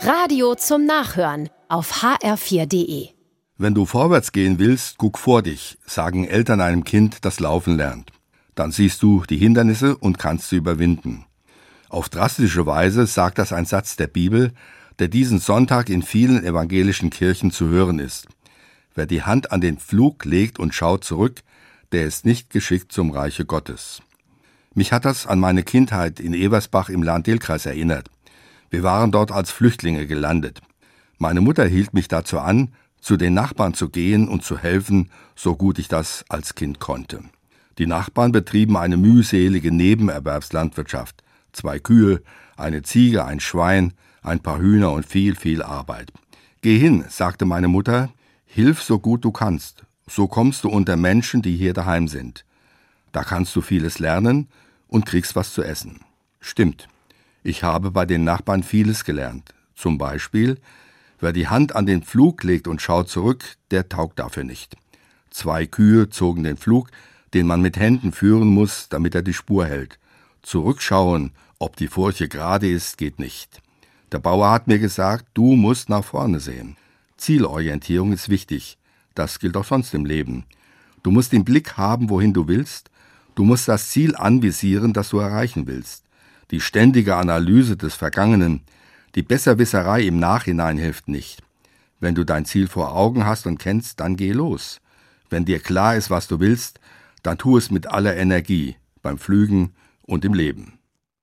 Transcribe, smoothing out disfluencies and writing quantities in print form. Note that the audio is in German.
Radio zum Nachhören auf hr4.de. Wenn du vorwärts gehen willst, guck vor dich, sagen Eltern einem Kind, das laufen lernt. Dann siehst du die Hindernisse und kannst sie überwinden. Auf drastische Weise sagt das ein Satz der Bibel, der diesen Sonntag in vielen evangelischen Kirchen zu hören ist. Wer die Hand an den Pflug legt und schaut zurück, der ist nicht geschickt zum Reiche Gottes. Mich hat das an meine Kindheit in Eversbach im Lahn-Dill-Kreis erinnert. Wir waren dort als Flüchtlinge gelandet. Meine Mutter hielt mich dazu an, zu den Nachbarn zu gehen und zu helfen, so gut ich das als Kind konnte. Die Nachbarn betrieben eine mühselige Nebenerwerbslandwirtschaft. 2 Kühe, eine Ziege, ein Schwein, ein paar Hühner und viel Arbeit. Geh hin, sagte meine Mutter, hilf so gut du kannst. So kommst du unter Menschen, die hier daheim sind. Da kannst du vieles lernen und kriegst was zu essen. Stimmt. Ich habe bei den Nachbarn vieles gelernt. Zum Beispiel, wer die Hand an den Pflug legt und schaut zurück, der taugt dafür nicht. 2 Kühe zogen den Pflug, den man mit Händen führen muss, damit er die Spur hält. Zurückschauen, ob die Furche gerade ist, geht nicht. Der Bauer hat mir gesagt, du musst nach vorne sehen. Zielorientierung ist wichtig. Das gilt auch sonst im Leben. Du musst den Blick haben, wohin du willst. Du musst das Ziel anvisieren, das du erreichen willst. Die ständige Analyse des Vergangenen, die Besserwisserei im Nachhinein hilft nicht. Wenn du dein Ziel vor Augen hast und kennst, dann geh los. Wenn dir klar ist, was du willst, dann tu es mit aller Energie, beim Pflügen und im Leben.